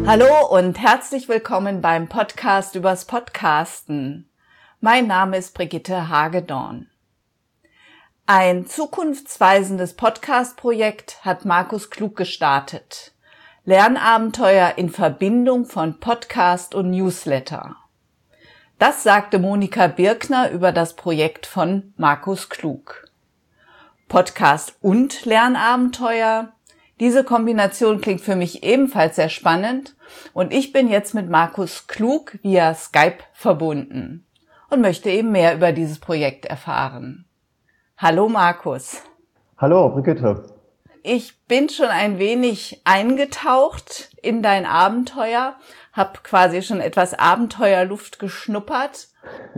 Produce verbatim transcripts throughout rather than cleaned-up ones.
Hallo und herzlich willkommen beim Podcast übers Podcasten. Mein Name ist Brigitte Hagedorn. Ein zukunftsweisendes Podcast-Projekt hat Markus Klug gestartet. Lernabenteuer in Verbindung von Podcast und Newsletter. Das sagte Monika Birkner über das Projekt von Markus Klug. Podcast und Lernabenteuer? Diese Kombination klingt für mich ebenfalls sehr spannend und ich bin jetzt mit Markus Klug via Skype verbunden und möchte eben mehr über dieses Projekt erfahren. Hallo Markus. Hallo Brigitte. Ich bin schon ein wenig eingetaucht in dein Abenteuer, habe quasi schon etwas Abenteuerluft geschnuppert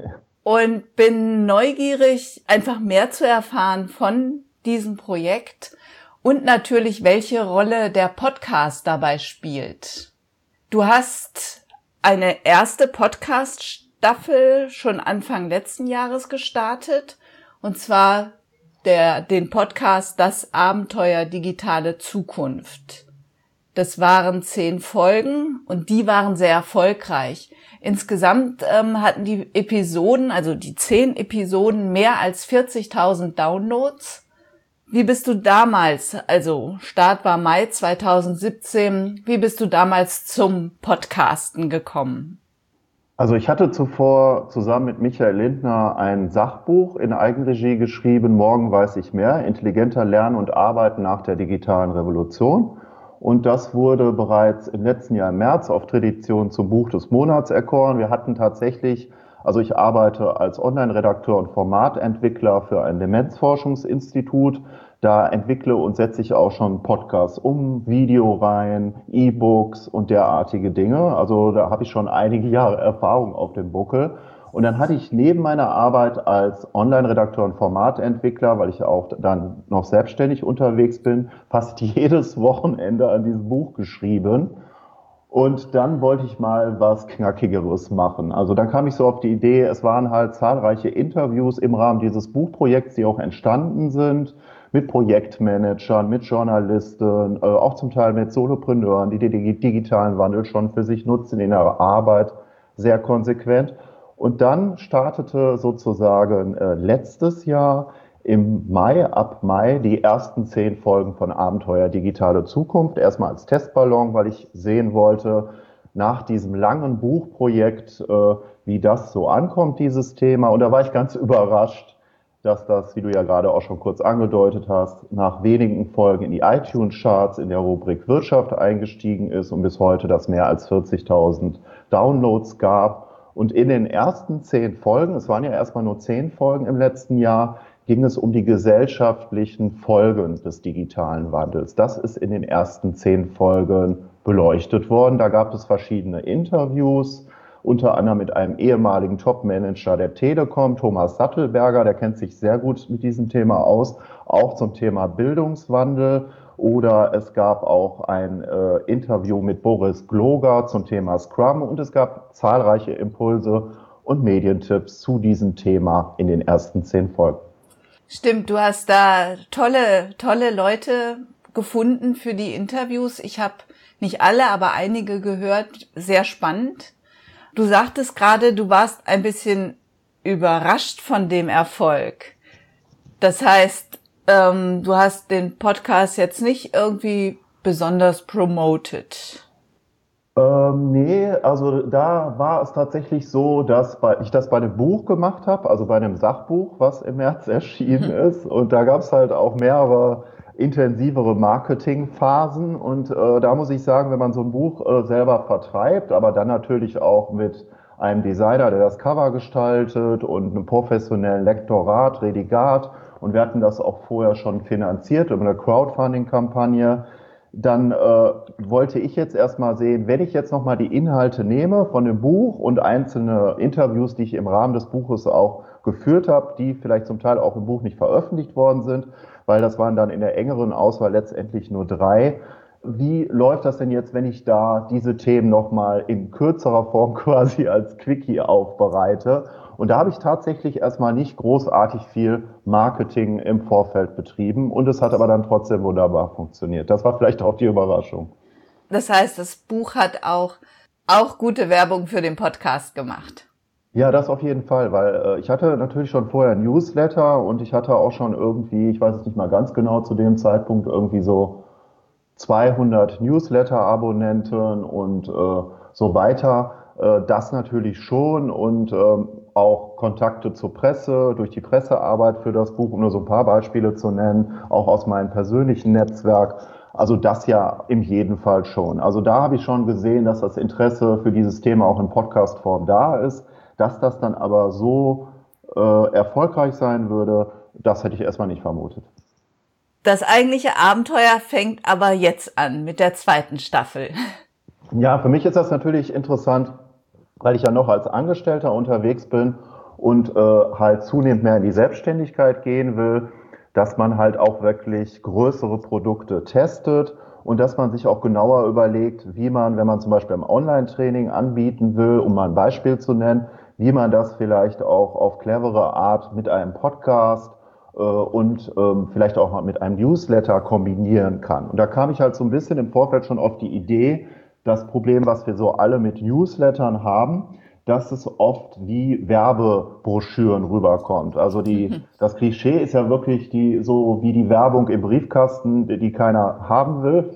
und bin neugierig, einfach mehr zu erfahren von diesem Projekt. Und natürlich, welche Rolle der Podcast dabei spielt. Du hast eine erste Podcast-Staffel schon Anfang letzten Jahres gestartet, und zwar der, den Podcast Das Abenteuer digitale Zukunft. Das waren zehn Folgen und die waren sehr erfolgreich. Insgesamt ähm, hatten die Episoden, also die zehn Episoden, mehr als vierzigtausend Downloads. Wie bist du damals, also Start war Mai zweitausendsiebzehn, wie bist du damals zum Podcasten gekommen? Also ich hatte zuvor zusammen mit Michael Lindner ein Sachbuch in Eigenregie geschrieben, Morgen weiß ich mehr, intelligenter Lernen und Arbeiten nach der digitalen Revolution. Und das wurde bereits im letzten Jahr im März auf Tradition zum Buch des Monats erkoren. Wir hatten tatsächlich, also ich arbeite als Online-Redakteur und Formatentwickler für ein Demenzforschungsinstitut. Da entwickle und setze ich auch schon Podcasts um, Videoreihen, E-Books und derartige Dinge. Also da habe ich schon einige Jahre Erfahrung auf dem Buckel. Und dann hatte ich neben meiner Arbeit als Online-Redakteur und Formatentwickler, weil ich auch dann noch selbstständig unterwegs bin, fast jedes Wochenende an diesem Buch geschrieben. Und dann wollte ich mal was Knackigeres machen. Also dann kam ich so auf die Idee, es waren halt zahlreiche Interviews im Rahmen dieses Buchprojekts, die auch entstanden sind, mit Projektmanagern, mit Journalisten, auch zum Teil mit Solopreneuren, die den digitalen Wandel schon für sich nutzen in ihrer Arbeit, sehr konsequent. Und dann startete sozusagen letztes Jahr im Mai, ab Mai, die ersten zehn Folgen von Abenteuer digitale Zukunft. Erstmal als Testballon, weil ich sehen wollte, nach diesem langen Buchprojekt, wie das so ankommt, dieses Thema. Und da war ich ganz überrascht, dass das, wie du ja gerade auch schon kurz angedeutet hast, nach wenigen Folgen in die iTunes-Charts in der Rubrik Wirtschaft eingestiegen ist und bis heute das mehr als vierzigtausend Downloads gab. Und in den ersten zehn Folgen, es waren ja erstmal nur zehn Folgen im letzten Jahr, ging es um die gesellschaftlichen Folgen des digitalen Wandels. Das ist in den ersten zehn Folgen beleuchtet worden. Da gab es verschiedene Interviews, unter anderem mit einem ehemaligen Top-Manager der Telekom, Thomas Sattelberger, der kennt sich sehr gut mit diesem Thema aus, auch zum Thema Bildungswandel. Oder es gab auch ein äh, Interview mit Boris Gloger zum Thema Scrum und es gab zahlreiche Impulse und Medientipps zu diesem Thema in den ersten zehn Folgen. Stimmt, du hast da tolle, tolle Leute gefunden für die Interviews. Ich habe nicht alle, aber einige gehört. Sehr spannend. Du sagtest gerade, du warst ein bisschen überrascht von dem Erfolg. Das heißt, ähm, du hast den Podcast jetzt nicht irgendwie besonders promoted. Ähm, nee, also da war es tatsächlich so, dass bei, ich das bei einem Buch gemacht habe, also bei einem Sachbuch, was im März erschienen ist. Und da gab es halt auch mehrere intensivere Marketingphasen. Und äh, da muss ich sagen, wenn man so ein Buch äh, selber vertreibt, aber dann natürlich auch mit einem Designer, der das Cover gestaltet und einem professionellen Lektorat, Redigat, und wir hatten das auch vorher schon finanziert über eine Crowdfunding-Kampagne, dann äh, wollte ich jetzt erstmal sehen, wenn ich jetzt nochmal die Inhalte nehme von dem Buch und einzelne Interviews, die ich im Rahmen des Buches auch geführt habe, die vielleicht zum Teil auch im Buch nicht veröffentlicht worden sind, weil das waren dann in der engeren Auswahl letztendlich nur drei. Wie läuft das denn jetzt, wenn ich da diese Themen nochmal in kürzerer Form quasi als Quickie aufbereite? Und da habe ich tatsächlich erstmal nicht großartig viel Marketing im Vorfeld betrieben und es hat aber dann trotzdem wunderbar funktioniert. Das war vielleicht auch die Überraschung. Das heißt, das Buch hat auch, auch gute Werbung für den Podcast gemacht. Ja, das auf jeden Fall, weil äh, ich hatte natürlich schon vorher ein Newsletter und ich hatte auch schon irgendwie, ich weiß es nicht mal ganz genau zu dem Zeitpunkt, irgendwie so zweihundert Newsletter-Abonnenten und äh, so weiter. Äh, das natürlich schon und ähm, auch Kontakte zur Presse, durch die Pressearbeit für das Buch, um nur so ein paar Beispiele zu nennen, auch aus meinem persönlichen Netzwerk. Also das ja im jeden Fall schon. Also da habe ich schon gesehen, dass das Interesse für dieses Thema auch in Podcast-Form da ist. Dass das dann aber so äh, erfolgreich sein würde, das hätte ich erstmal nicht vermutet. Das eigentliche Abenteuer fängt aber jetzt an mit der zweiten Staffel. Ja, für mich ist das natürlich interessant, weil ich ja noch als Angestellter unterwegs bin und äh, halt zunehmend mehr in die Selbstständigkeit gehen will, dass man halt auch wirklich größere Produkte testet und dass man sich auch genauer überlegt, wie man, wenn man zum Beispiel ein Online-Training anbieten will, um mal ein Beispiel zu nennen, wie man das vielleicht auch auf clevere Art mit einem Podcast äh, und ähm, vielleicht auch mal mit einem Newsletter kombinieren kann. Und da kam ich halt so ein bisschen im Vorfeld schon auf die Idee, das Problem, was wir so alle mit Newslettern haben, dass es oft wie Werbebroschüren rüberkommt. Also die, das Klischee ist ja wirklich die, so wie die Werbung im Briefkasten, die keiner haben will.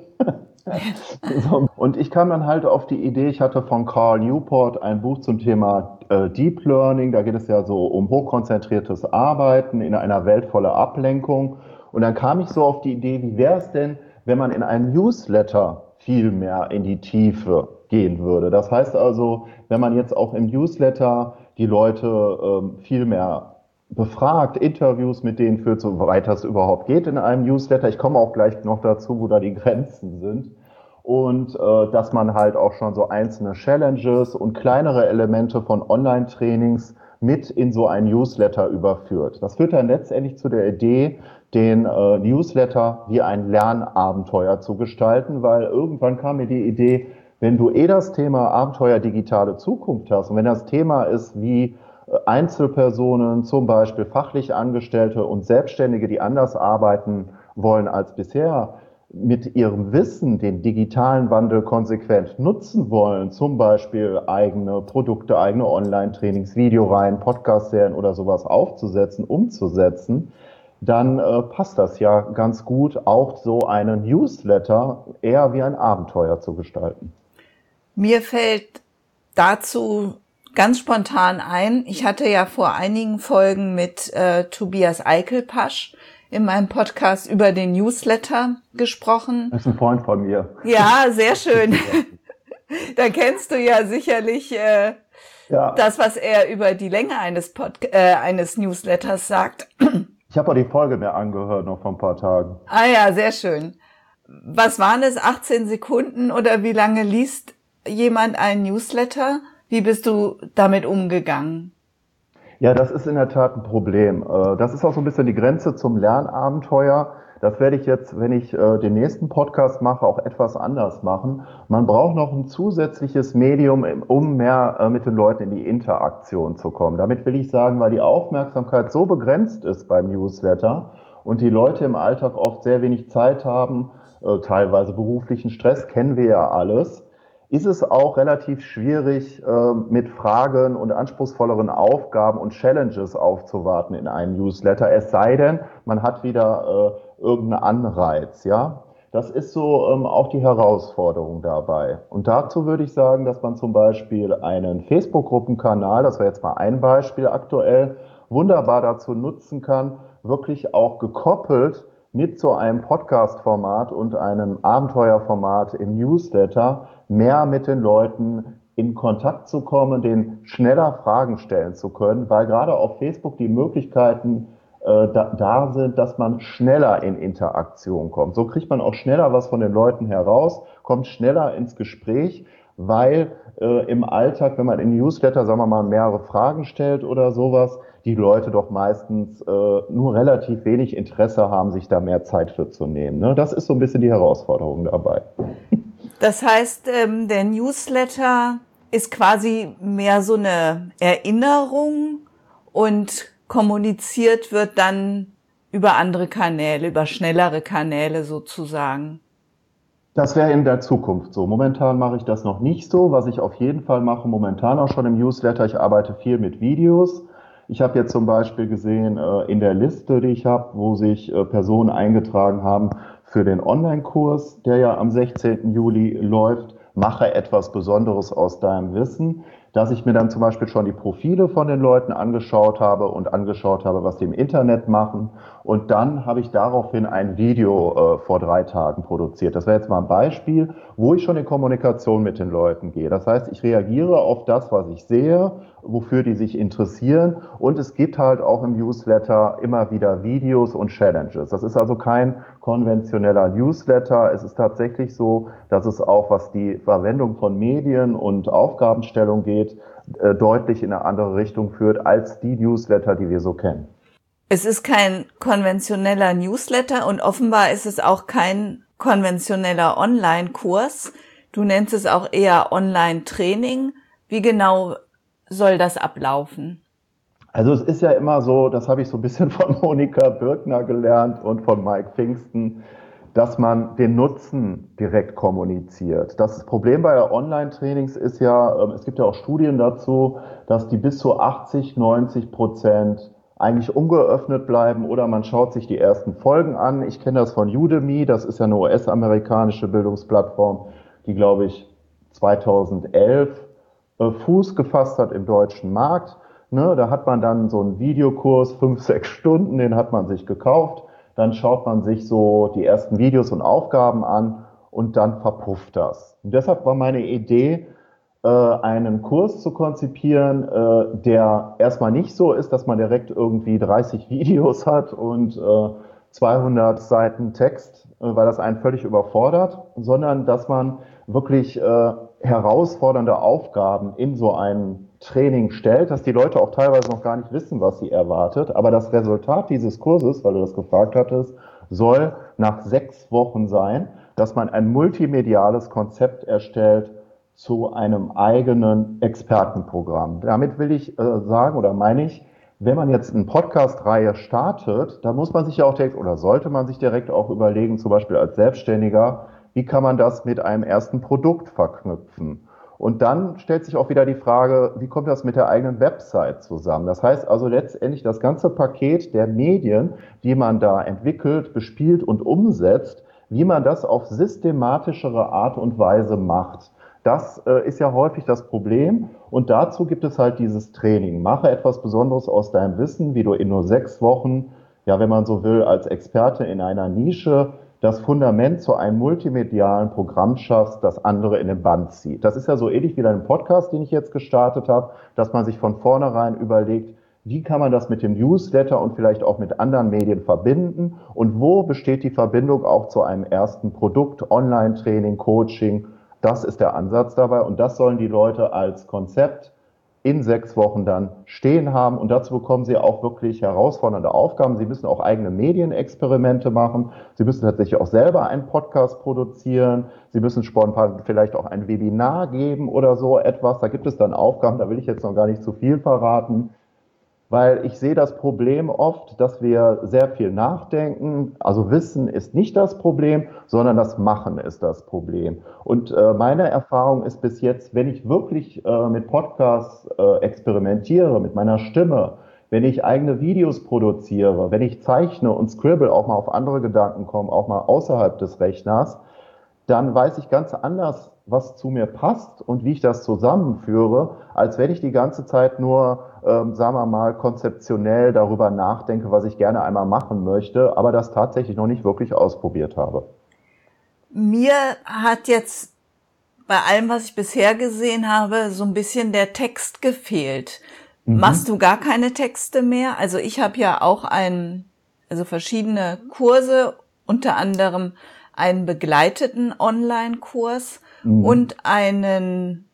So. Und ich kam dann halt auf die Idee, ich hatte von Carl Newport ein Buch zum Thema äh, Deep Learning, da geht es ja so um hochkonzentriertes Arbeiten in einer Welt voller Ablenkung. Und dann kam ich so auf die Idee, wie wäre es denn, wenn man in einem Newsletter viel mehr in die Tiefe gehen würde. Das heißt also, wenn man jetzt auch im Newsletter die Leute ähm, viel mehr befragt, Interviews mit denen führt, soweit das überhaupt geht in einem Newsletter. Ich komme auch gleich noch dazu, wo da die Grenzen sind. Und äh, dass man halt auch schon so einzelne Challenges und kleinere Elemente von Online-Trainings mit in so ein Newsletter überführt. Das führt dann letztendlich zu der Idee, den äh, Newsletter wie ein Lernabenteuer zu gestalten, weil irgendwann kam mir die Idee, wenn du eh das Thema Abenteuer digitale Zukunft hast und wenn das Thema ist, wie Einzelpersonen, zum Beispiel fachlich Angestellte und Selbstständige, die anders arbeiten wollen als bisher, mit ihrem Wissen den digitalen Wandel konsequent nutzen wollen, zum Beispiel eigene Produkte, eigene Online-Trainings, Videoreihen, Podcast-Serien oder sowas aufzusetzen, umzusetzen, dann äh, passt das ja ganz gut, auch so einen Newsletter eher wie ein Abenteuer zu gestalten. Mir fällt dazu ganz spontan ein, ich hatte ja vor einigen Folgen mit äh, Tobias Eichelpasch in meinem Podcast über den Newsletter gesprochen. Das ist ein Freund von mir. Ja, sehr schön. Da kennst du ja sicherlich äh, ja. das, was er über die Länge eines, Pod äh, eines Newsletters sagt. Ich habe auch die Folge mir angehört, noch vor ein paar Tagen. Ah ja, sehr schön. Was waren es, achtzehn Sekunden oder wie lange liest jemand einen Newsletter? Wie bist du damit umgegangen? Ja, das ist in der Tat ein Problem. Das ist auch so ein bisschen die Grenze zum Lernabenteuer. Das werde ich jetzt, wenn ich den nächsten Podcast mache, auch etwas anders machen. Man braucht noch ein zusätzliches Medium, um mehr mit den Leuten in die Interaktion zu kommen. Damit will ich sagen, weil die Aufmerksamkeit so begrenzt ist beim Newsletter und die Leute im Alltag oft sehr wenig Zeit haben, teilweise beruflichen Stress, kennen wir ja alles, ist es auch relativ schwierig, mit Fragen und anspruchsvolleren Aufgaben und Challenges aufzuwarten in einem Newsletter. Es sei denn, man hat wieder äh, irgendeinen Anreiz, ja. Das ist so ähm, auch die Herausforderung dabei. Und dazu würde ich sagen, dass man zum Beispiel einen Facebook-Gruppenkanal, das wäre jetzt mal ein Beispiel aktuell, wunderbar dazu nutzen kann, wirklich auch gekoppelt mit so einem Podcast-Format und einem Abenteuerformat im Newsletter mehr mit den Leuten in Kontakt zu kommen, denen schneller Fragen stellen zu können, weil gerade auf Facebook die Möglichkeiten äh, da, da sind, dass man schneller in Interaktion kommt. So kriegt man auch schneller was von den Leuten heraus, kommt schneller ins Gespräch, weil äh, im Alltag, wenn man in Newsletter, sagen wir mal, mehrere Fragen stellt oder sowas, die Leute doch meistens äh, nur relativ wenig Interesse haben, sich da mehr Zeit für zu nehmen. Ne? Das ist so ein bisschen die Herausforderung dabei. Das heißt, ähm, der Newsletter ist quasi mehr so eine Erinnerung und kommuniziert wird dann über andere Kanäle, über schnellere Kanäle sozusagen. Das wäre in der Zukunft so. Momentan mache ich das noch nicht so. Was ich auf jeden Fall mache, momentan auch schon im Newsletter, ich arbeite viel mit Videos. Ich habe jetzt zum Beispiel gesehen, äh, in der Liste, die ich habe, wo sich äh, Personen eingetragen haben für den Online-Kurs, der ja am sechzehnten Juli läuft, mache etwas Besonderes aus deinem Wissen, dass ich mir dann zum Beispiel schon die Profile von den Leuten angeschaut habe und angeschaut habe, was die im Internet machen. Und dann habe ich daraufhin ein Video äh, vor drei Tagen produziert. Das wäre jetzt mal ein Beispiel, wo ich schon in Kommunikation mit den Leuten gehe. Das heißt, ich reagiere auf das, was ich sehe, wofür die sich interessieren. Und es gibt halt auch im Newsletter immer wieder Videos und Challenges. Das ist also kein konventioneller Newsletter. Es ist tatsächlich so, dass es auch, was die Verwendung von Medien und Aufgabenstellung geht, äh, deutlich in eine andere Richtung führt als die Newsletter, die wir so kennen. Es ist kein konventioneller Newsletter und offenbar ist es auch kein konventioneller Online-Kurs. Du nennst es auch eher Online-Training. Wie genau soll das ablaufen? Also es ist ja immer so, das habe ich so ein bisschen von Monika Birkner gelernt und von Mike Pfingsten, dass man den Nutzen direkt kommuniziert. Das Problem bei Online-Trainings ist ja, es gibt ja auch Studien dazu, dass die bis zu achtzig, neunzig Prozent eigentlich ungeöffnet bleiben oder man schaut sich die ersten Folgen an. Ich kenne das von Udemy, das ist ja eine U S-amerikanische Bildungsplattform, die, glaube ich, zweitausendelf äh, Fuß gefasst hat im deutschen Markt. Ne, da hat man dann so einen Videokurs, fünf, sechs Stunden, den hat man sich gekauft. Dann schaut man sich so die ersten Videos und Aufgaben an und dann verpufft das. Und deshalb war meine Idee, einen Kurs zu konzipieren, der erstmal nicht so ist, dass man direkt irgendwie dreißig Videos hat und zweihundert Seiten Text, weil das einen völlig überfordert, sondern dass man wirklich herausfordernde Aufgaben in so ein Training stellt, dass die Leute auch teilweise noch gar nicht wissen, was sie erwartet. Aber das Resultat dieses Kurses, weil du das gefragt hattest, soll nach sechs Wochen sein, dass man ein multimediales Konzept erstellt zu einem eigenen Expertenprogramm. Damit will ich äh, sagen oder meine ich, wenn man jetzt eine Podcast-Reihe startet, dann muss man sich ja auch direkt oder sollte man sich direkt auch überlegen, zum Beispiel als Selbstständiger, wie kann man das mit einem ersten Produkt verknüpfen? Und dann stellt sich auch wieder die Frage, wie kommt das mit der eigenen Website zusammen? Das heißt also letztendlich das ganze Paket der Medien, die man da entwickelt, bespielt und umsetzt, wie man das auf systematischere Art und Weise macht. Das äh, ist ja häufig das Problem und dazu gibt es halt dieses Training. Mache etwas Besonderes aus deinem Wissen, wie du in nur sechs Wochen, ja, wenn man so will, als Experte in einer Nische das Fundament zu einem multimedialen Programm schaffst, das andere in den Band zieht. Das ist ja so ähnlich wie dein Podcast, den ich jetzt gestartet habe, dass man sich von vornherein überlegt, wie kann man das mit dem Newsletter und vielleicht auch mit anderen Medien verbinden und wo besteht die Verbindung auch zu einem ersten Produkt, Online-Training, Coaching. Das ist der Ansatz dabei und das sollen die Leute als Konzept in sechs Wochen dann stehen haben und dazu bekommen sie auch wirklich herausfordernde Aufgaben. Sie müssen auch eigene Medienexperimente machen. Sie müssen tatsächlich auch selber einen Podcast produzieren. Sie müssen spontan vielleicht auch ein Webinar geben oder so etwas. Da gibt es dann Aufgaben, da will ich jetzt noch gar nicht zu viel verraten. Weil ich sehe das Problem oft, dass wir sehr viel nachdenken. Also Wissen ist nicht das Problem, sondern das Machen ist das Problem. Und äh, meine Erfahrung ist bis jetzt, wenn ich wirklich äh, mit Podcasts äh, experimentiere, mit meiner Stimme, wenn ich eigene Videos produziere, wenn ich zeichne und scribble, auch mal auf andere Gedanken komme, auch mal außerhalb des Rechners, dann weiß ich ganz anders, was zu mir passt und wie ich das zusammenführe, als wenn ich die ganze Zeit nur, ähm, sagen wir mal, konzeptionell darüber nachdenke, was ich gerne einmal machen möchte, aber das tatsächlich noch nicht wirklich ausprobiert habe. Mir hat jetzt bei allem, was ich bisher gesehen habe, so ein bisschen der Text gefehlt. Mhm. Machst du gar keine Texte mehr? Also ich habe ja auch ein, also verschiedene Kurse, unter anderem einen begleiteten Online-Kurs mhm. und einen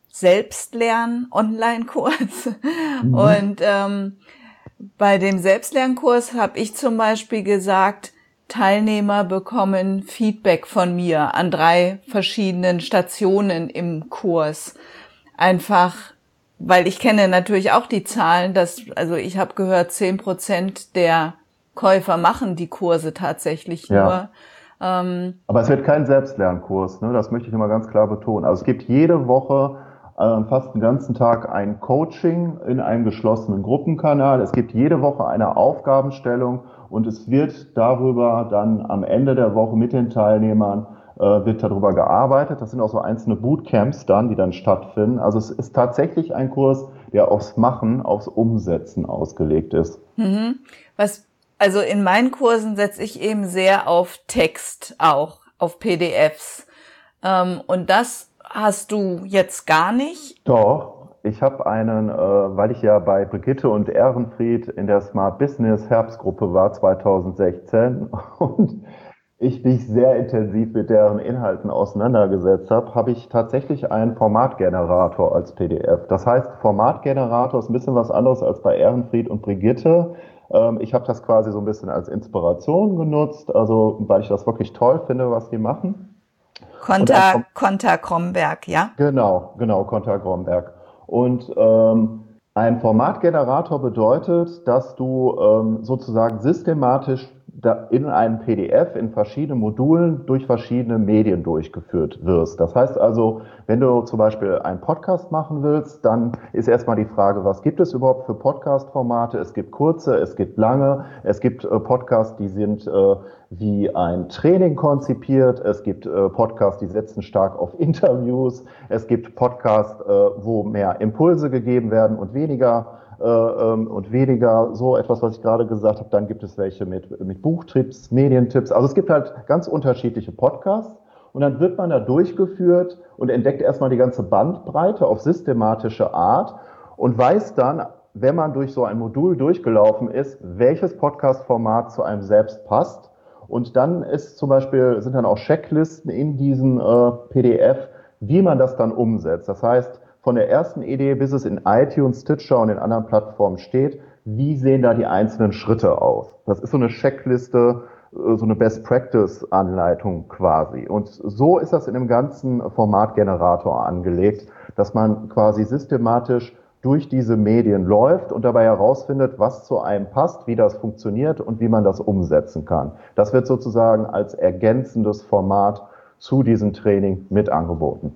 Selbstlern-Online-Kurs. Mhm. Und ähm, bei dem Selbstlernkurs habe ich zum Beispiel gesagt, Teilnehmer bekommen Feedback von mir an drei verschiedenen Stationen im Kurs. Einfach, weil ich kenne natürlich auch die Zahlen, dass, also ich habe gehört, zehn Prozent der Käufer machen die Kurse tatsächlich ja. nur. Ähm, Aber es wird kein Selbstlernkurs, ne? Das möchte ich nochmal ganz klar betonen. Also es gibt jede Woche äh, fast den ganzen Tag ein Coaching in einem geschlossenen Gruppenkanal. Es gibt jede Woche eine Aufgabenstellung und es wird darüber dann am Ende der Woche mit den Teilnehmern äh, wird darüber gearbeitet. Das sind auch so einzelne Bootcamps dann, die dann stattfinden. Also es ist tatsächlich ein Kurs, der aufs Machen, aufs Umsetzen ausgelegt ist. mhm. Was, also in meinen Kursen setze ich eben sehr auf Text auch, auf P D Fs. Ähm, und das hast du jetzt gar nicht? Doch, ich habe einen, äh, weil ich ja bei Brigitte und Ehrenfried in der Smart Business Herbstgruppe war zweitausendsechzehn und ich mich sehr intensiv mit deren Inhalten auseinandergesetzt habe, habe ich tatsächlich einen Formatgenerator als P D F. Das heißt, Formatgenerator ist ein bisschen was anderes als bei Ehrenfried und Brigitte. Ähm, ich habe das quasi so ein bisschen als Inspiration genutzt, also weil ich das wirklich toll finde, was die machen. Und ein Konter, Konter Kromberg, ja? Genau, genau, Konter Gromberg. Und ähm, ein Formatgenerator bedeutet, dass du ähm, sozusagen systematisch da in einem P D F in verschiedenen Modulen durch verschiedene Medien durchgeführt wirst. Das heißt also, wenn du zum Beispiel einen Podcast machen willst, dann ist erstmal die Frage, was gibt es überhaupt für Podcast-Formate? Es gibt kurze, es gibt lange, es gibt äh, Podcasts, die sind äh, wie ein Training konzipiert, es gibt äh, Podcasts, die setzen stark auf Interviews, es gibt Podcasts, äh, wo mehr Impulse gegeben werden und weniger äh, ähm, und weniger so etwas, was ich gerade gesagt habe. Dann gibt es welche mit, mit Buchtipps, Medientipps. Also es gibt halt ganz unterschiedliche Podcasts und dann wird man da durchgeführt und entdeckt erstmal die ganze Bandbreite auf systematische Art und weiß dann, wenn man durch so ein Modul durchgelaufen ist, welches Podcast-Format zu einem selbst passt. Und dann ist zum Beispiel, sind dann auch Checklisten in diesen äh, P D F, wie man das dann umsetzt. Das heißt, von der ersten Idee, bis es in iTunes, Stitcher und in anderen Plattformen steht, wie sehen da die einzelnen Schritte aus? Das ist so eine Checkliste, so eine Best-Practice-Anleitung quasi. Und so ist das in dem ganzen Formatgenerator angelegt, dass man quasi systematisch durch diese Medien läuft und dabei herausfindet, was zu einem passt, wie das funktioniert und wie man das umsetzen kann. Das wird sozusagen als ergänzendes Format zu diesem Training mit angeboten.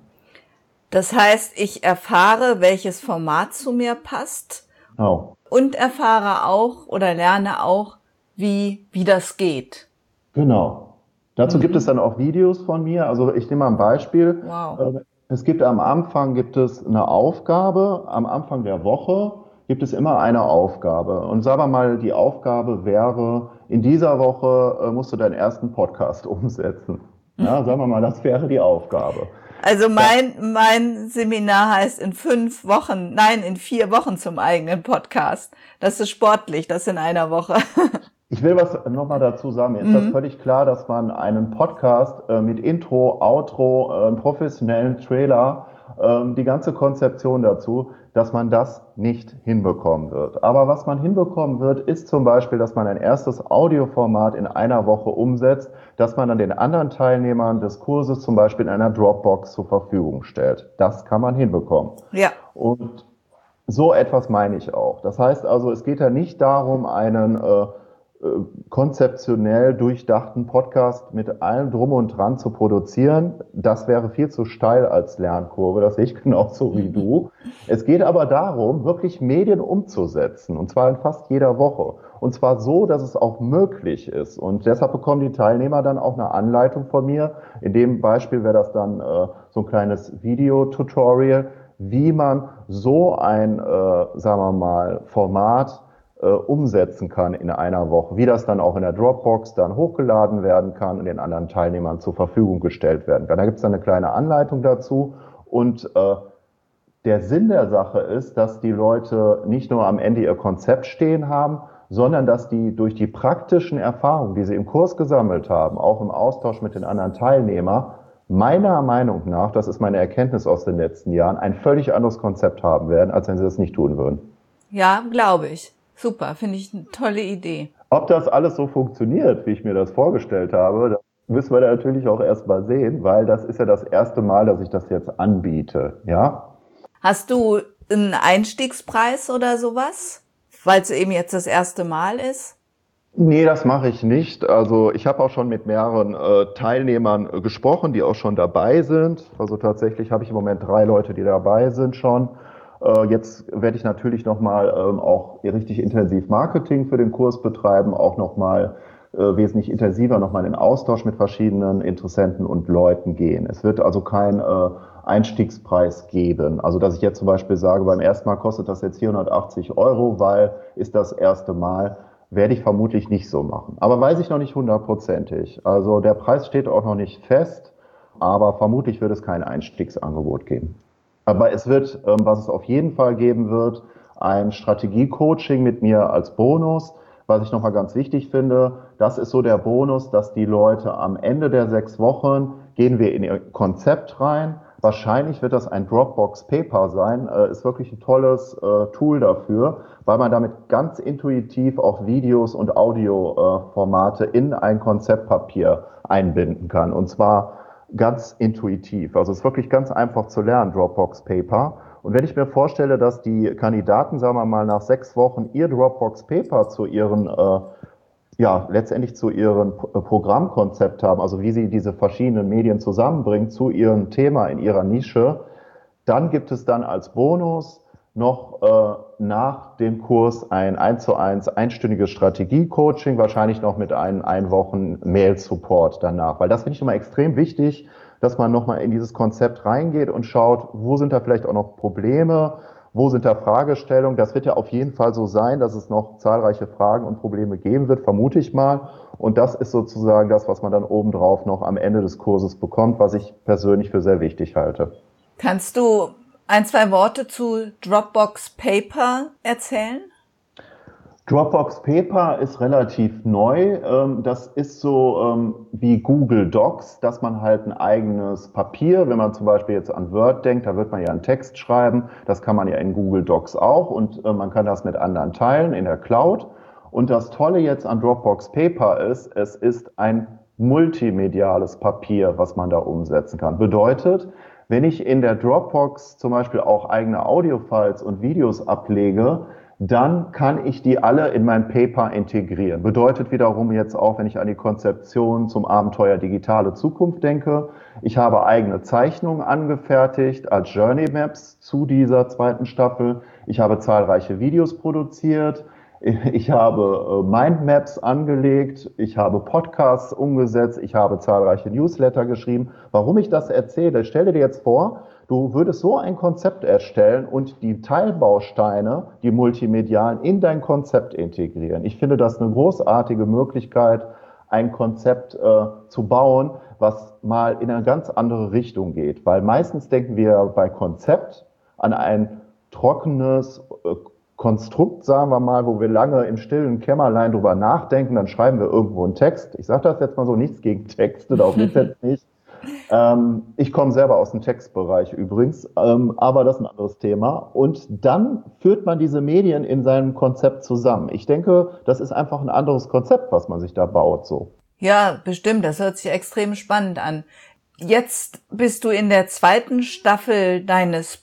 Das heißt, ich erfahre, welches Format zu mir passt Oh. und erfahre auch oder lerne auch, wie, wie das geht. Genau. Dazu mhm. gibt es dann auch Videos von mir. Also ich nehme mal ein Beispiel. Wow. Es gibt am Anfang gibt es eine Aufgabe. Am Anfang der Woche gibt es immer eine Aufgabe. Und sagen wir mal, die Aufgabe wäre, in dieser Woche musst du deinen ersten Podcast umsetzen. Ja, sagen wir mal, das wäre die Aufgabe. Also mein, mein Seminar heißt in fünf Wochen, nein, in vier Wochen zum eigenen Podcast. Das ist sportlich, das in einer Woche. Ich will was nochmal dazu sagen. Mir ist mhm. das völlig klar, dass man einen Podcast äh, mit Intro, Outro, äh, einen professionellen Trailer, äh, die ganze Konzeption dazu, dass man das nicht hinbekommen wird. Aber was man hinbekommen wird, ist zum Beispiel, dass man ein erstes Audioformat in einer Woche umsetzt, dass man dann den anderen Teilnehmern des Kurses zum Beispiel in einer Dropbox zur Verfügung stellt. Das kann man hinbekommen. Ja. Und so etwas meine ich auch. Das heißt also, es geht ja nicht darum, einen äh, konzeptionell durchdachten Podcast mit allem Drum und Dran zu produzieren. Das wäre viel zu steil als Lernkurve, das sehe ich genauso wie du. Es geht aber darum, wirklich Medien umzusetzen, und zwar in fast jeder Woche. Und zwar so, dass es auch möglich ist. Und deshalb bekommen die Teilnehmer dann auch eine Anleitung von mir. In dem Beispiel wäre das dann äh, so ein kleines Video-Tutorial, wie man so ein, äh, sagen wir mal, Format umsetzen kann in einer Woche, wie das dann auch in der Dropbox dann hochgeladen werden kann und den anderen Teilnehmern zur Verfügung gestellt werden kann. Da gibt es dann eine kleine Anleitung dazu und äh, der Sinn der Sache ist, dass die Leute nicht nur am Ende ihr Konzept stehen haben, sondern dass die durch die praktischen Erfahrungen, die sie im Kurs gesammelt haben, auch im Austausch mit den anderen Teilnehmern, meiner Meinung nach, das ist meine Erkenntnis aus den letzten Jahren, ein völlig anderes Konzept haben werden, als wenn sie das nicht tun würden. Ja, glaube ich. Super, finde ich eine tolle Idee. Ob das alles so funktioniert, wie ich mir das vorgestellt habe, das müssen wir natürlich auch erst mal sehen, weil das ist ja das erste Mal, dass ich das jetzt anbiete, ja? Hast du einen Einstiegspreis oder sowas, weil es eben jetzt das erste Mal ist? Nee, das mache ich nicht. Also ich habe auch schon mit mehreren äh, Teilnehmern äh, gesprochen, die auch schon dabei sind. Also tatsächlich habe ich im Moment drei Leute, die dabei sind schon. Äh, jetzt werde ich natürlich nochmal ähm, auch richtig intensiv Marketing für den Kurs betreiben, auch nochmal äh, wesentlich intensiver nochmal in den Austausch mit verschiedenen Interessenten und Leuten gehen. Es wird also kein äh, Einstiegspreis geben. Also dass ich jetzt zum Beispiel sage, beim ersten Mal kostet das jetzt vierhundertachtzig Euro, weil ist das erste Mal. Werde ich vermutlich nicht so machen. Aber weiß ich noch nicht hundertprozentig. Also der Preis steht auch noch nicht fest, aber vermutlich wird es kein Einstiegsangebot geben. Aber es wird, ähm, was es auf jeden Fall geben wird, ein Strategie-Coaching mit mir als Bonus. Was ich nochmal ganz wichtig finde, das ist so der Bonus, dass die Leute am Ende der sechs Wochen gehen wir in ihr Konzept rein. Wahrscheinlich wird das ein Dropbox Paper sein, äh, ist wirklich ein tolles äh, Tool dafür, weil man damit ganz intuitiv auch Videos und Audioformate äh, in ein Konzeptpapier einbinden kann. Und zwar ganz intuitiv. Also es ist wirklich ganz einfach zu lernen, Dropbox Paper. Und wenn ich mir vorstelle, dass die Kandidaten, sagen wir mal, nach sechs Wochen ihr Dropbox Paper zu ihren äh, ja, letztendlich zu ihrem Programmkonzept haben, also wie sie diese verschiedenen Medien zusammenbringen zu ihrem Thema in ihrer Nische. Dann gibt es dann als Bonus noch äh, nach dem Kurs ein eins zu eins einstündiges Strategie-Coaching, wahrscheinlich noch mit einem ein Wochen Mail-Support danach. Weil das finde ich immer extrem wichtig, dass man nochmal in dieses Konzept reingeht und schaut, wo sind da vielleicht auch noch Probleme, wo sind da Fragestellungen? Das wird ja auf jeden Fall so sein, dass es noch zahlreiche Fragen und Probleme geben wird, vermute ich mal. Und das ist sozusagen das, was man dann obendrauf noch am Ende des Kurses bekommt, was ich persönlich für sehr wichtig halte. Kannst du ein, zwei Worte zu Dropbox Paper erzählen? Dropbox Paper ist relativ neu. Das ist so wie Google Docs, dass man halt ein eigenes Papier, wenn man zum Beispiel jetzt an Word denkt, da wird man ja einen Text schreiben, das kann man ja in Google Docs auch und man kann das mit anderen teilen in der Cloud. Und das Tolle jetzt an Dropbox Paper ist, es ist ein multimediales Papier, was man da umsetzen kann. Bedeutet, wenn ich in der Dropbox zum Beispiel auch eigene Audiofiles und Videos ablege, dann kann ich die alle in mein Paper integrieren. Bedeutet wiederum jetzt auch, wenn ich an die Konzeption zum Abenteuer digitale Zukunft denke, ich habe eigene Zeichnungen angefertigt als Journey Maps zu dieser zweiten Staffel. Ich habe zahlreiche Videos produziert. Ich habe Mindmaps angelegt, ich habe Podcasts umgesetzt, ich habe zahlreiche Newsletter geschrieben. Warum ich das erzähle, stell dir jetzt vor, du würdest so ein Konzept erstellen und die Teilbausteine, die multimedialen, in dein Konzept integrieren. Ich finde das eine großartige Möglichkeit, ein Konzept äh, zu bauen, was mal in eine ganz andere Richtung geht. Weil meistens denken wir bei Konzept an ein trockenes äh, Konstrukt, sagen wir mal, wo wir lange im stillen Kämmerlein drüber nachdenken, dann schreiben wir irgendwo einen Text. Ich sage das jetzt mal so, nichts gegen Texte, darum geht's jetzt nicht. Ähm, ich komme selber aus dem Textbereich übrigens, ähm, aber das ist ein anderes Thema. Und dann führt man diese Medien in seinem Konzept zusammen. Ich denke, das ist einfach ein anderes Konzept, was man sich da baut, so. Ja, bestimmt, das hört sich extrem spannend an. Jetzt bist du in der zweiten Staffel deines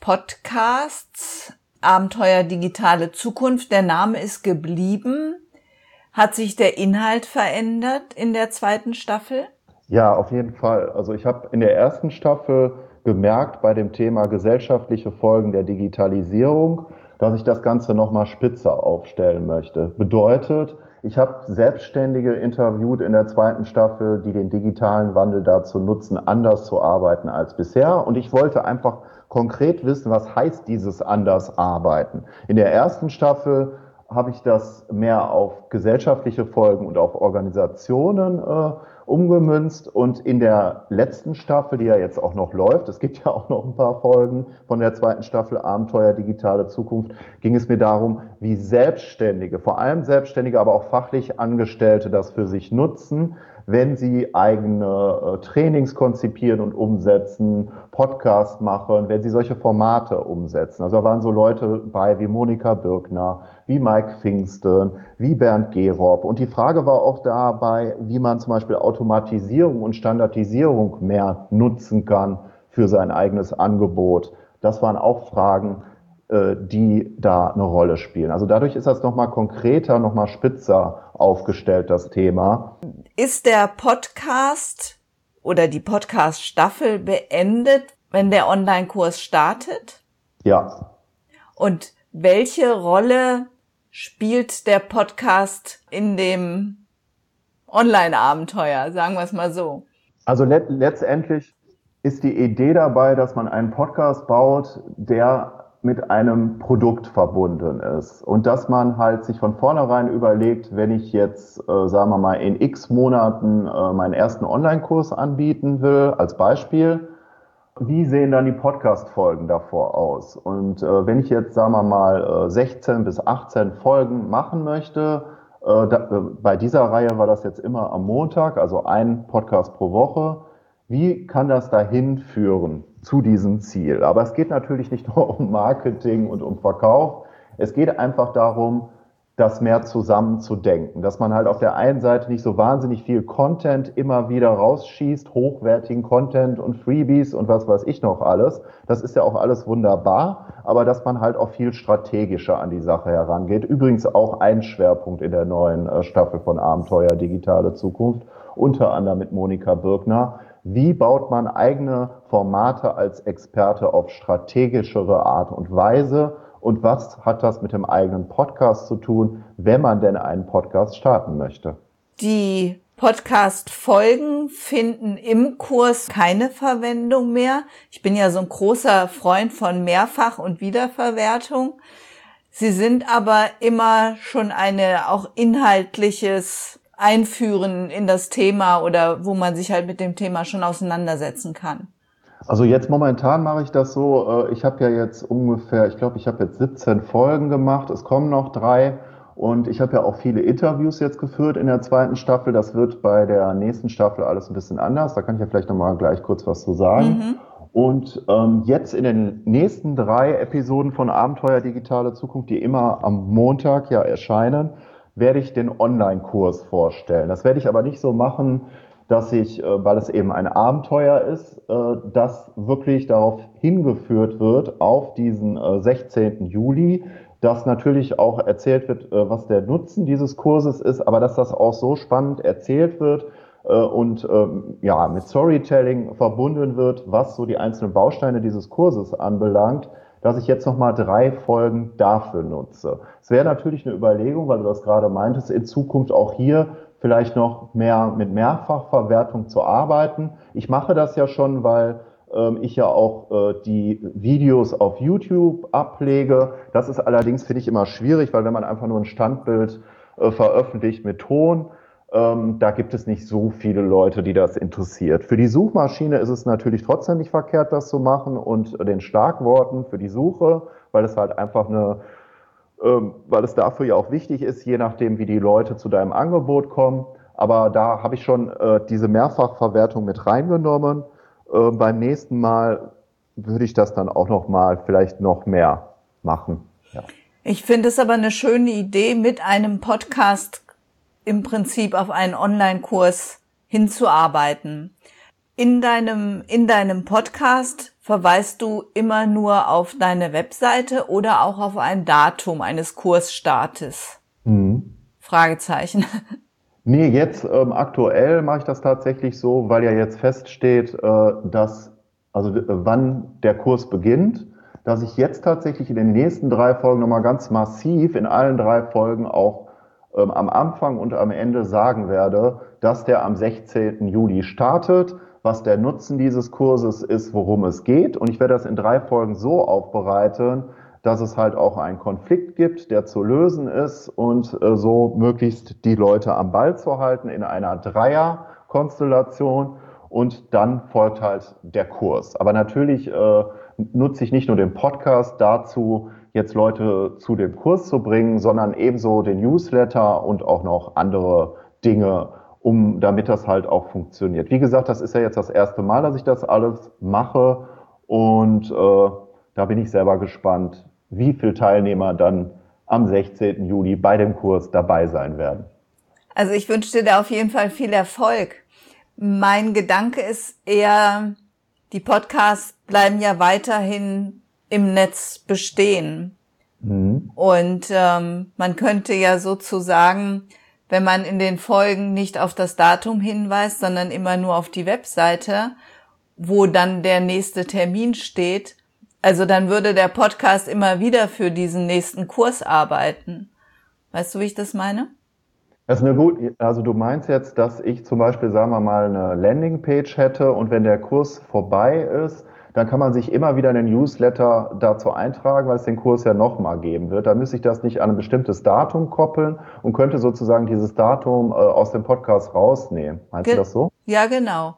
Podcasts Abenteuer digitale Zukunft. Der Name ist geblieben. Hat sich der Inhalt verändert in der zweiten Staffel? Ja, auf jeden Fall. Also ich habe in der ersten Staffel gemerkt bei dem Thema gesellschaftliche Folgen der Digitalisierung, dass ich das Ganze nochmal spitzer aufstellen möchte. Bedeutet, ich habe Selbstständige interviewt in der zweiten Staffel, die den digitalen Wandel dazu nutzen, anders zu arbeiten als bisher. Und ich wollte einfach konkret wissen, was heißt dieses anders arbeiten. In der ersten Staffel habe ich das mehr auf gesellschaftliche Folgen und auf Organisationen äh, umgemünzt. Und in der letzten Staffel, die ja jetzt auch noch läuft, es gibt ja auch noch ein paar Folgen von der zweiten Staffel Abenteuer digitale Zukunft, ging es mir darum, wie Selbstständige, vor allem Selbstständige, aber auch fachlich Angestellte das für sich nutzen, wenn sie eigene äh, Trainings konzipieren und umsetzen, Podcasts machen, wenn sie solche Formate umsetzen. Also da waren so Leute bei wie Monika Birkner, wie Mike Pfingsten, wie Bernd Gerob. Und die Frage war auch dabei, wie man zum Beispiel Automatisierung und Standardisierung mehr nutzen kann für sein eigenes Angebot. Das waren auch Fragen. die da eine Rolle spielen. Also dadurch ist das nochmal konkreter, nochmal spitzer aufgestellt, das Thema. Ist der Podcast oder die Podcast-Staffel beendet, wenn der Online-Kurs startet? Ja. Und welche Rolle spielt der Podcast in dem Online-Abenteuer, sagen wir es mal so? Also let- letztendlich ist die Idee dabei, dass man einen Podcast baut, der mit einem Produkt verbunden ist. Und dass man halt sich von vornherein überlegt, wenn ich jetzt, äh, sagen wir mal, in x Monaten äh, meinen ersten Online-Kurs anbieten will, als Beispiel, wie sehen dann die Podcast-Folgen davor aus? Und äh, wenn ich jetzt, sagen wir mal, äh, sechzehn bis achtzehn Folgen machen möchte, äh, da, äh, bei dieser Reihe war das jetzt immer am Montag, also ein Podcast pro Woche. Wie kann das dahin führen zu diesem Ziel? Aber es geht natürlich nicht nur um Marketing und um Verkauf. Es geht einfach darum, das mehr zusammen zu denken. Dass man halt auf der einen Seite nicht so wahnsinnig viel Content immer wieder rausschießt, hochwertigen Content und Freebies und was weiß ich noch alles. Das ist ja auch alles wunderbar, aber dass man halt auch viel strategischer an die Sache herangeht. Übrigens auch ein Schwerpunkt in der neuen Staffel von Abenteuer Digitale Zukunft, unter anderem mit Monika Birkner. Wie baut man eigene Formate als Experte auf strategischere Art und Weise? Und was hat das mit dem eigenen Podcast zu tun, wenn man denn einen Podcast starten möchte? Die Podcast-Folgen finden im Kurs keine Verwendung mehr. Ich bin ja so ein großer Freund von Mehrfach- und Wiederverwertung. Sie sind aber immer schon eine auch inhaltliches Einführen in das Thema oder wo man sich halt mit dem Thema schon auseinandersetzen kann. Also jetzt momentan mache ich das so, ich habe ja jetzt ungefähr, ich glaube, ich habe jetzt siebzehn Folgen gemacht, es kommen noch drei und ich habe ja auch viele Interviews jetzt geführt in der zweiten Staffel. Das wird bei der nächsten Staffel alles ein bisschen anders, da kann ich ja vielleicht nochmal gleich kurz was zu sagen. Mhm. Und ähm, jetzt in den nächsten drei Episoden von Abenteuer Digitale Zukunft, die immer am Montag ja erscheinen, werde ich den Online-Kurs vorstellen. Das werde ich aber nicht so machen, dass ich, weil es eben ein Abenteuer ist, dass wirklich darauf hingeführt wird, auf diesen sechzehnten Juli, dass natürlich auch erzählt wird, was der Nutzen dieses Kurses ist, aber dass das auch so spannend erzählt wird und ja mit Storytelling verbunden wird, was so die einzelnen Bausteine dieses Kurses anbelangt, dass ich jetzt nochmal drei Folgen dafür nutze. Es wäre natürlich eine Überlegung, weil du das gerade meintest, in Zukunft auch hier vielleicht noch mehr mit Mehrfachverwertung zu arbeiten. Ich mache das ja schon, weil ähm, ich ja auch äh, die Videos auf YouTube ablege. Das ist allerdings, finde ich, immer schwierig, weil wenn man einfach nur ein Standbild äh, veröffentlicht mit Ton, ähm, da gibt es nicht so viele Leute, die das interessiert. Für die Suchmaschine ist es natürlich trotzdem nicht verkehrt, das zu machen und den Schlagworten für die Suche, weil es halt einfach eine weil es dafür ja auch wichtig ist, je nachdem, wie die Leute zu deinem Angebot kommen. Aber da habe ich schon äh, diese Mehrfachverwertung mit reingenommen. Äh, beim nächsten Mal würde ich das dann auch noch mal vielleicht noch mehr machen. Ja. Ich finde es aber eine schöne Idee, mit einem Podcast im Prinzip auf einen Online-Kurs hinzuarbeiten. In deinem, in deinem Podcast verweist du immer nur auf deine Webseite oder auch auf ein Datum eines Kursstartes? Mhm. Fragezeichen. Nee, jetzt ähm, aktuell mache ich das tatsächlich so, weil ja jetzt feststeht, äh, dass, also äh, wann der Kurs beginnt, dass ich jetzt tatsächlich in den nächsten drei Folgen nochmal ganz massiv in allen drei Folgen auch ähm, am Anfang und am Ende sagen werde, dass der am sechzehnten Juli startet, was der Nutzen dieses Kurses ist, worum es geht. Und ich werde das in drei Folgen so aufbereiten, dass es halt auch einen Konflikt gibt, der zu lösen ist und äh, so möglichst die Leute am Ball zu halten in einer Dreier-Konstellation. Und dann folgt halt der Kurs. Aber natürlich äh, nutze ich nicht nur den Podcast dazu, jetzt Leute zu dem Kurs zu bringen, sondern ebenso den Newsletter und auch noch andere Dinge, um damit das halt auch funktioniert. Wie gesagt, das ist ja jetzt das erste Mal, dass ich das alles mache und äh, da bin ich selber gespannt, wie viele Teilnehmer dann am sechzehnten Juli bei dem Kurs dabei sein werden. Also ich wünsche dir da auf jeden Fall viel Erfolg. Mein Gedanke ist eher, die Podcasts bleiben ja weiterhin im Netz bestehen. Mhm. Und ähm, man könnte ja sozusagen, wenn man in den Folgen nicht auf das Datum hinweist, sondern immer nur auf die Webseite, wo dann der nächste Termin steht, also dann würde der Podcast immer wieder für diesen nächsten Kurs arbeiten. Weißt du, wie ich das meine? Das ist eine gut, also du meinst jetzt, dass ich zum Beispiel, sagen wir mal, eine Landingpage hätte und wenn der Kurs vorbei ist, dann kann man sich immer wieder in den Newsletter dazu eintragen, weil es den Kurs ja nochmal geben wird. Da müsste ich das nicht an ein bestimmtes Datum koppeln und könnte sozusagen dieses Datum äh, aus dem Podcast rausnehmen. Meinst Ge- du das so? Ja, genau.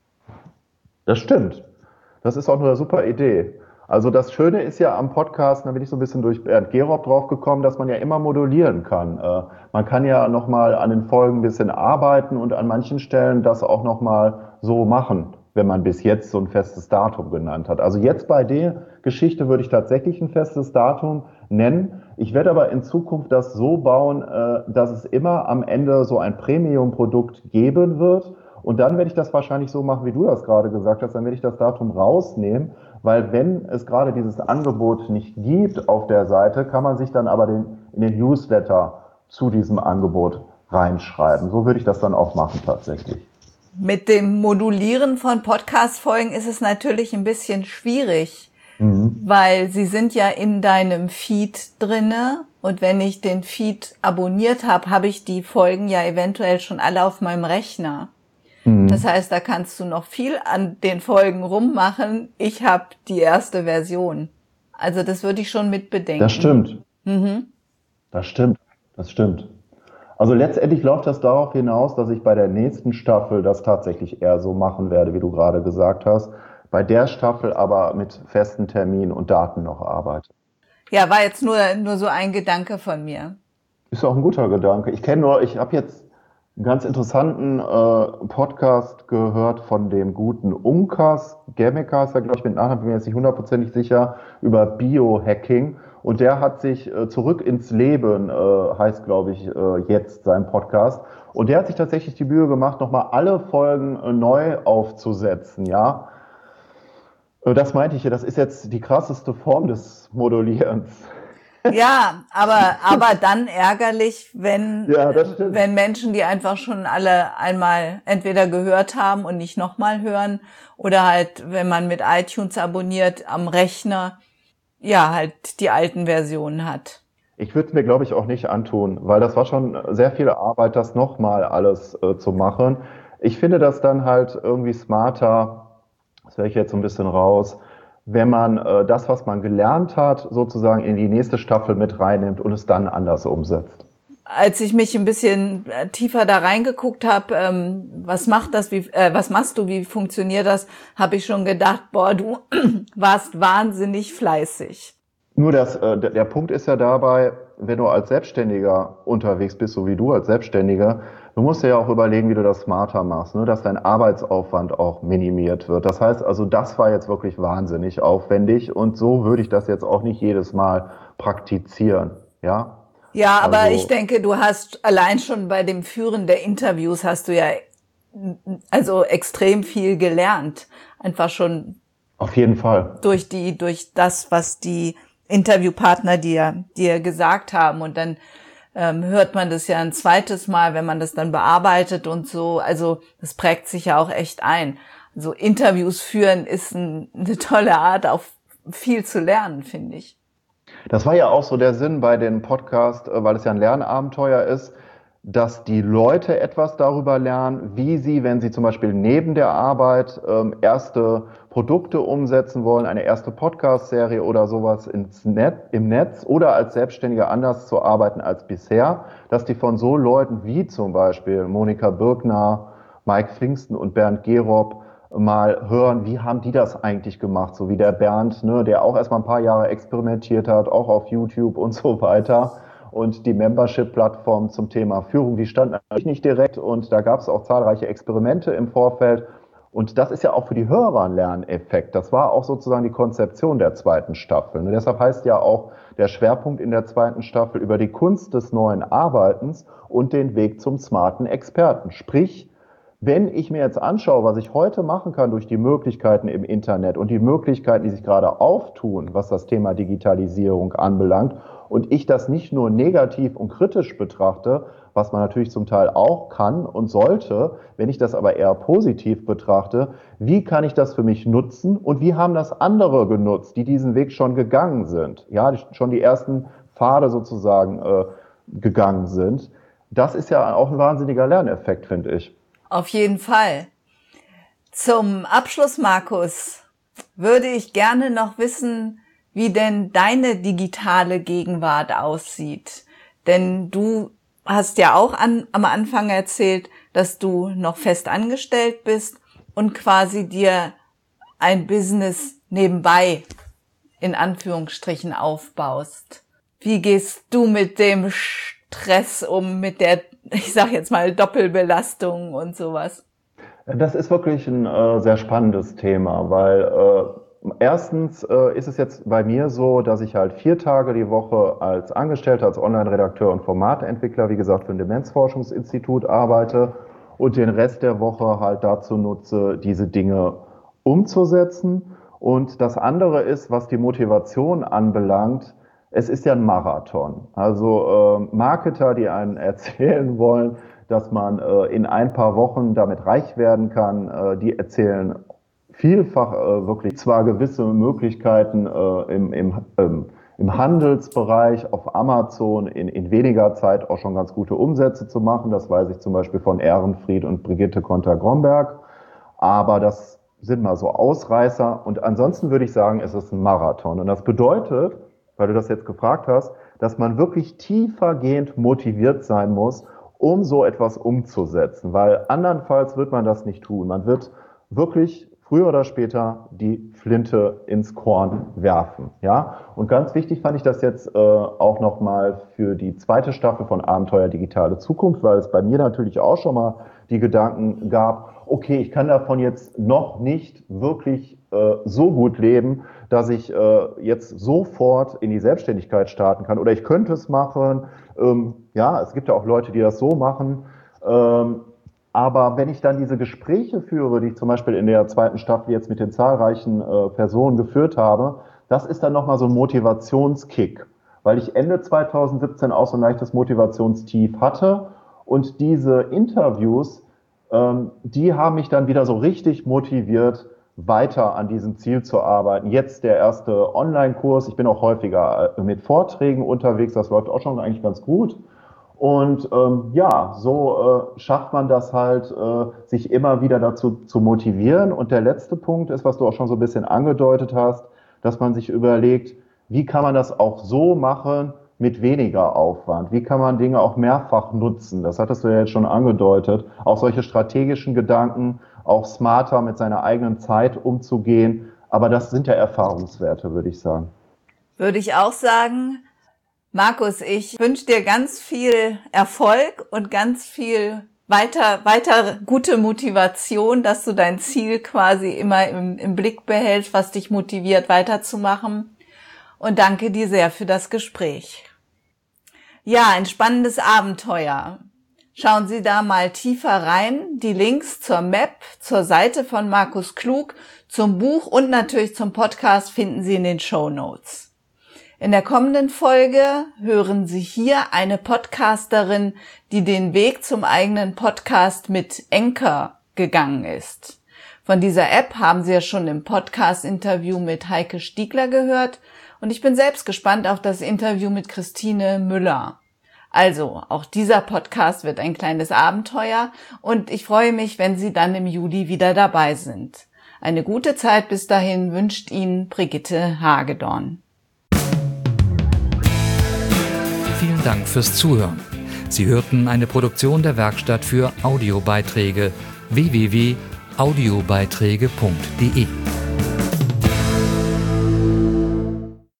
Das stimmt. Das ist auch eine super Idee. Also das Schöne ist ja am Podcast, da bin ich so ein bisschen durch Bernd Gerob drauf gekommen, dass man ja immer modulieren kann. Äh, man kann ja nochmal an den Folgen ein bisschen arbeiten und an manchen Stellen das auch nochmal so machen, wenn man bis jetzt so ein festes Datum genannt hat. Also jetzt bei der Geschichte würde ich tatsächlich ein festes Datum nennen. Ich werde aber in Zukunft das so bauen, äh, dass es immer am Ende so ein Premium-Produkt geben wird. Und dann werde ich das wahrscheinlich so machen, wie du das gerade gesagt hast, dann werde ich das Datum rausnehmen, weil wenn es gerade dieses Angebot nicht gibt auf der Seite, kann man sich dann aber den, in den Newsletter zu diesem Angebot reinschreiben. So würde ich das dann auch machen tatsächlich. Mit dem Modulieren von Podcast-Folgen ist es natürlich ein bisschen schwierig, mhm. weil sie sind ja in deinem Feed drinne und wenn ich den Feed abonniert habe, habe ich die Folgen ja eventuell schon alle auf meinem Rechner. Das heißt, da kannst du noch viel an den Folgen rummachen. Ich habe die erste Version. Also das würde ich schon mit bedenken. Das stimmt. Mhm. Das stimmt. Das stimmt. Also letztendlich läuft das darauf hinaus, dass ich bei der nächsten Staffel das tatsächlich eher so machen werde, wie du gerade gesagt hast. Bei der Staffel aber mit festen Terminen und Daten noch arbeite. Ja, war jetzt nur, nur so ein Gedanke von mir. Ist auch ein guter Gedanke. Ich kenne nur, ich habe jetzt einen ganz interessanten äh, Podcast gehört von dem guten Umkas, Gemmekas, glaube ich, mit Nachnamen bin mir jetzt nicht hundertprozentig sicher, über Biohacking. Und der hat sich äh, Zurück ins Leben, äh, heißt, glaube ich, äh, jetzt sein Podcast. Und der hat sich tatsächlich die Mühe gemacht, nochmal alle Folgen äh, neu aufzusetzen, ja. Äh, das meinte ich ja, das ist jetzt die krasseste Form des Modulierens. Ja, aber, aber dann ärgerlich, wenn, ja, wenn Menschen, die einfach schon alle einmal entweder gehört haben und nicht nochmal hören oder halt, wenn man mit iTunes abonniert, am Rechner, ja, halt die alten Versionen hat. Ich würde es mir, glaube ich, auch nicht antun, weil das war schon sehr viel Arbeit, das nochmal alles äh, zu machen. Ich finde das dann halt irgendwie smarter, das höre ich jetzt so ein bisschen raus, wenn man äh, das, was man gelernt hat, sozusagen in die nächste Staffel mit reinnimmt und es dann anders umsetzt. Als ich mich ein bisschen tiefer da reingeguckt habe, ähm, was macht das, wie, äh, was machst du, wie funktioniert das, habe ich schon gedacht, boah, du warst wahnsinnig fleißig. Nur das, äh, der, der Punkt ist ja dabei, wenn du als Selbstständiger unterwegs bist, so wie du als Selbstständiger, du musst dir ja auch überlegen, wie du das smarter machst, ne? Dass dein Arbeitsaufwand auch minimiert wird. Das heißt also, das war jetzt wirklich wahnsinnig aufwendig und so würde ich das jetzt auch nicht jedes Mal praktizieren, ja? Ja, aber also, ich denke, du hast allein schon bei dem Führen der Interviews hast du ja also extrem viel gelernt. Einfach schon. Auf jeden Fall. Durch die, durch das, was die Interviewpartner dir, dir gesagt haben. Und dann ähm, hört man das ja ein zweites Mal, wenn man das dann bearbeitet und so. Also das prägt sich ja auch echt ein. Also Interviews führen ist ein, eine tolle Art, auch viel zu lernen, finde ich. Das war ja auch so der Sinn bei dem Podcast, weil es ja ein Lernabenteuer ist, dass die Leute etwas darüber lernen, wie sie, wenn sie zum Beispiel neben der Arbeit ähm, erste Produkte umsetzen wollen, eine erste Podcast-Serie oder sowas ins Net, im Netz oder als Selbstständiger anders zu arbeiten als bisher, dass die von so Leuten wie zum Beispiel Monika Birkner, Mike Pfingsten und Bernd Gerob mal hören, wie haben die das eigentlich gemacht, so wie der Bernd, ne, der auch erstmal ein paar Jahre experimentiert hat, auch auf YouTube und so weiter. Und die Membership-Plattform zum Thema Führung, die stand natürlich nicht direkt und da gab es auch zahlreiche Experimente im Vorfeld. Und das ist ja auch für die Hörer ein Lerneffekt. Das war auch sozusagen die Konzeption der zweiten Staffel. Und deshalb heißt ja auch der Schwerpunkt in der zweiten Staffel über die Kunst des neuen Arbeitens und den Weg zum smarten Experten. Sprich, Wenn ich mir jetzt anschaue, was ich heute machen kann durch die Möglichkeiten im Internet und die Möglichkeiten, die sich gerade auftun, was das Thema Digitalisierung anbelangt, und ich das nicht nur negativ und kritisch betrachte, was man natürlich zum Teil auch kann und sollte, wenn ich das aber eher positiv betrachte, wie kann ich das für mich nutzen und wie haben das andere genutzt, die diesen Weg schon gegangen sind, ja, die schon die ersten Pfade sozusagen äh, gegangen sind. Das ist ja auch ein wahnsinniger Lerneffekt, finde ich. Auf jeden Fall. Zum Abschluss, Markus, würde ich gerne noch wissen, wie denn deine digitale Gegenwart aussieht. Denn du hast ja auch an, am Anfang erzählt, dass du noch fest angestellt bist und quasi dir ein Business nebenbei in Anführungsstrichen aufbaust. Wie gehst du mit dem Stress um, mit der, ich sag jetzt mal, Doppelbelastung und sowas? Das ist wirklich ein äh, sehr spannendes Thema, weil äh, erstens äh, ist es jetzt bei mir so, dass ich halt vier Tage die Woche als Angestellter, als Online-Redakteur und Formatentwickler, wie gesagt, für ein Demenzforschungsinstitut arbeite und den Rest der Woche halt dazu nutze, diese Dinge umzusetzen. Und das andere ist, was die Motivation anbelangt, es ist ja ein Marathon. Also äh, Marketer, die einen erzählen wollen, dass man äh, in ein paar Wochen damit reich werden kann, äh, die erzählen vielfach äh, wirklich zwar gewisse Möglichkeiten äh, im, im, ähm, im Handelsbereich auf Amazon in, in weniger Zeit auch schon ganz gute Umsätze zu machen. Das weiß ich zum Beispiel von Ehrenfried und Brigitte Konter-Gromberg. Aber das sind mal so Ausreißer. Und ansonsten würde ich sagen, es ist ein Marathon. Und das bedeutet, weil du das jetzt gefragt hast, dass man wirklich tiefergehend motiviert sein muss, um so etwas umzusetzen. Weil andernfalls wird man das nicht tun. Man wird wirklich früher oder später die Flinte ins Korn werfen, ja. Und ganz wichtig fand ich das jetzt äh, auch nochmal für die zweite Staffel von Abenteuer Digitale Zukunft, weil es bei mir natürlich auch schon mal die Gedanken gab, okay, ich kann davon jetzt noch nicht wirklich äh, so gut leben, dass ich äh, jetzt sofort in die Selbstständigkeit starten kann. Oder ich könnte es machen. Ähm, ja, es gibt ja auch Leute, die das so machen. Ähm, Aber wenn ich dann diese Gespräche führe, die ich zum Beispiel in der zweiten Staffel jetzt mit den zahlreichen äh, Personen geführt habe, das ist dann nochmal so ein Motivationskick, weil ich Ende zweitausendsiebzehn auch so ein leichtes Motivationstief hatte und diese Interviews, ähm, die haben mich dann wieder so richtig motiviert, weiter an diesem Ziel zu arbeiten. Jetzt der erste Online-Kurs, ich bin auch häufiger mit Vorträgen unterwegs, das läuft auch schon eigentlich ganz gut. Und ähm, ja, so äh, schafft man das halt, äh, sich immer wieder dazu zu motivieren. Und der letzte Punkt ist, was du auch schon so ein bisschen angedeutet hast, dass man sich überlegt, wie kann man das auch so machen mit weniger Aufwand? Wie kann man Dinge auch mehrfach nutzen? Das hattest du ja jetzt schon angedeutet. Auch solche strategischen Gedanken, auch smarter mit seiner eigenen Zeit umzugehen. Aber das sind ja Erfahrungswerte, würde ich sagen. Würde ich auch sagen. Markus, ich wünsche dir ganz viel Erfolg und ganz viel weiter, weiter gute Motivation, dass du dein Ziel quasi immer im, im Blick behältst, was dich motiviert, weiterzumachen. Und danke dir sehr für das Gespräch. Ja, ein spannendes Abenteuer. Schauen Sie da mal tiefer rein. Die Links zur Map, zur Seite von Markus Klug, zum Buch und natürlich zum Podcast finden Sie in den Shownotes. In der kommenden Folge hören Sie hier eine Podcasterin, die den Weg zum eigenen Podcast mit Anchor gegangen ist. Von dieser App haben Sie ja schon im Podcast-Interview mit Heike Stiegler gehört und ich bin selbst gespannt auf das Interview mit Christine Müller. Also, auch dieser Podcast wird ein kleines Abenteuer und ich freue mich, wenn Sie dann im Juli wieder dabei sind. Eine gute Zeit bis dahin wünscht Ihnen Brigitte Hagedorn. Vielen Dank fürs Zuhören. Sie hörten eine Produktion der Werkstatt für Audiobeiträge w w w punkt audiobeiträge punkt de.